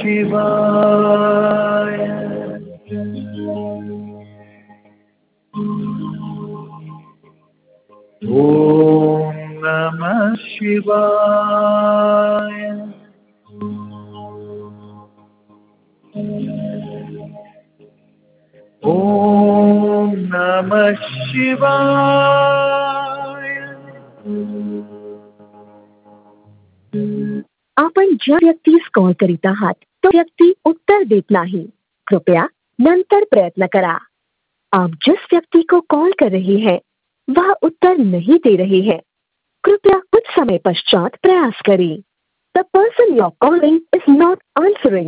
शिवाय। ओम नमः शिवाय। ओम नमः शिवाय। आपण ज्या व्यक्तीस कॉल करीत आहात तो व्यक्ती उत्तर देत नाही, कृपया नंतर प्रयत्न करा। आप जिस व्यक्ति को कॉल कर रहे हैं वह उत्तर नहीं दे रहे हैं, कृपया कुछ समय पश्चात प्रयास करें। The person you are calling is not answering.